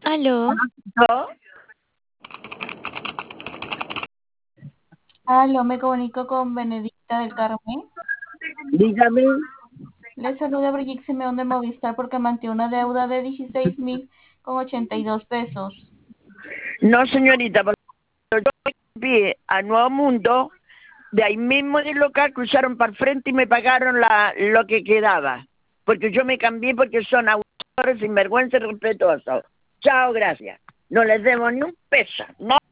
Aló, ¿No? Aló, me comunico con Benedicta del Carmen. Dígame. Le saluda Brigitte Simeón de Movistar porque mantiene una deuda de 16.082 pesos. No, señorita, porque yo envié a Nuevo Mundo, de ahí mismo del local cruzaron para el frente y me pagaron lo que quedaba. Porque yo me cambié porque son abusadores, sinvergüenza y respetuosos. Chao, gracias. No les debo ni un peso. No.